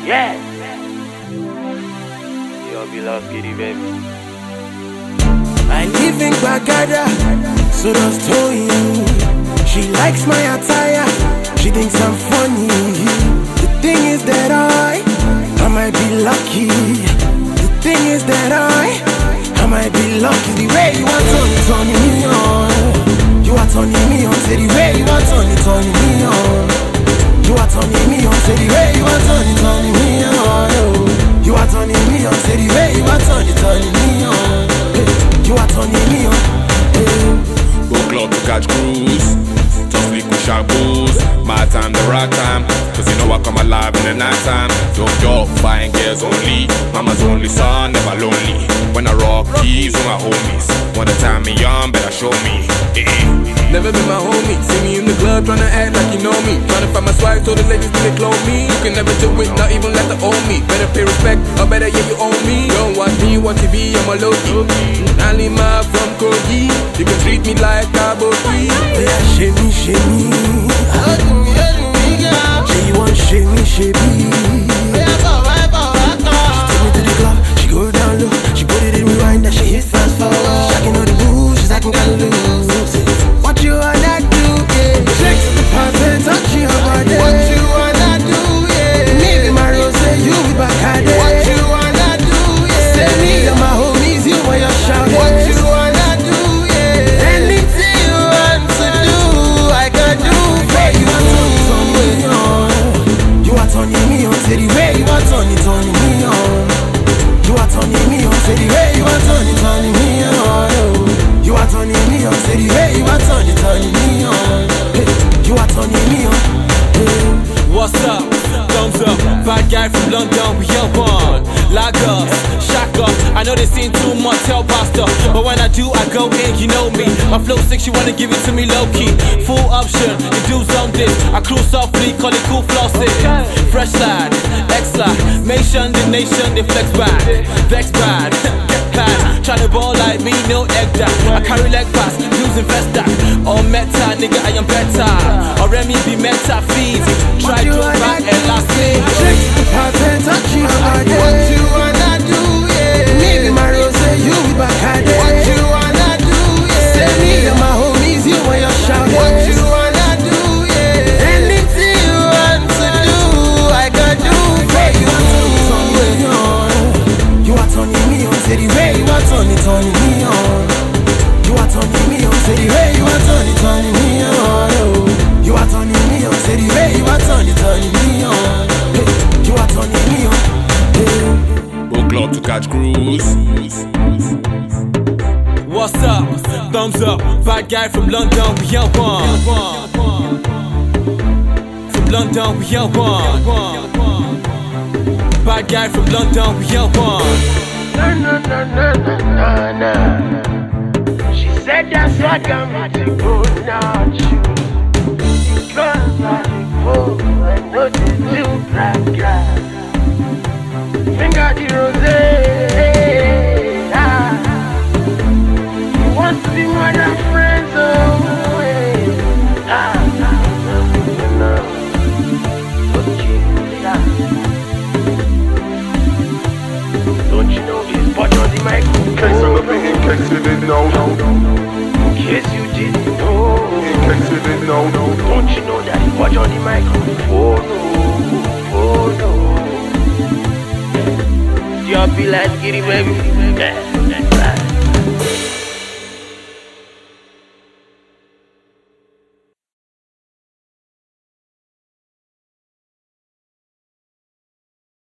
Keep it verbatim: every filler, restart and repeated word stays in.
Yeah. Yo, be love, kitty, baby. I live in Bagada, so does Toyi. She likes my attire, she thinks I'm funny. The thing is that I, I might be lucky. The thing is that I, I might be lucky. The way you are turning, turning me on. You are turning me on, say the way you are turning, turning me on. You are turning me on, say the way you are turning, turning me on. You are turning me on, say the way you are turning, turning me on. You are turning me on. Go club to catch cruise, just sleep with shark booze. My time, the right time, cause you know I come alive in the night time. Don't joke, fine girls only. Mama's only son, never lonely. When I rock keys with my homies, wanna tie me on, better show me. Eh. Never been my homie, see me in the club tryna act like you know me. Tryna find my swag so the ladies really clone me. You can never do it, not even let the own me. Better pay respect, or better yeah you own me. Don't watch me, watch T V, I'm a low-key. Only my from Kogi, you can treat me like Cabo Free. Yeah, shimmy, shimmy. She want shimmy, shimmy. She take me to the club, she go down low. She put it in rewind, that she hit fast forward. Shocking all the booze, she's acting kinda loose. What you wanna do, yeah? Flex the pattern, touch your body. What you wanna do, yeah? Maybe my rose, you be back at it. What you wanna do, yeah? Say me and my homies, you want your shout. What you wanna do, yeah? Anything you want to do, I can do for you. You are turning me on, say the way you are turning, turning me on. You are turning me on, say the way you are turning, turning me on. You are turning me on, say the way you are turning, turning me on. You are turning me on. What's up? Thumbs up. Bad guy from London, we up on. Like us, shock us. I know they seen too much, tell pastor. But when I do, I go in, you know me. My flow sick, she wanna give it to me low key. Full option, you do something. I cruise softly, call it cool flossing. Fresh lad, X lad. Nation, the nation, they flex bad. Vex bad, get bad. Tryna ball like me, no egg that. I carry leg pass, using vest that. All meta, nigga, I am better. Or Remy be meta feed. Try to back and last me. Flex the pattern, touch your body. What you wanna do, yeah? Maybe my rose, you be back at it. What you wanna do, yeah? Say me and my homies, you want your shout. What you wanna do, yeah? Anything you want to do, I can do for you. You are turning me on, say the way you are turning, turning me on. You are turning me on, say the way you are turning, turning me on. You are turning me on, say the way you are turning, turning me on. You are turning me on. Go club to catch cruise. What's up? Thumbs up. Bad guy from London, we up on. From London, we up on. Bad guy from London, we up on. No, no, no, no, no, no, no. She said that's why I'm to go now, choose. Because I go, I know they do black grass. Finger the rose, ah. He wants to be more than friends, oh, hey. Ah, no, no, no. Okay, yeah. Don't you know he's bought on the microphone? In case I'm a bit, in case you didn't know. In case you didn't know. In case you didn't know. Don't you know that he's bought on the microphone? Oh, no. You be like, giddy baby. Yeah, that's right.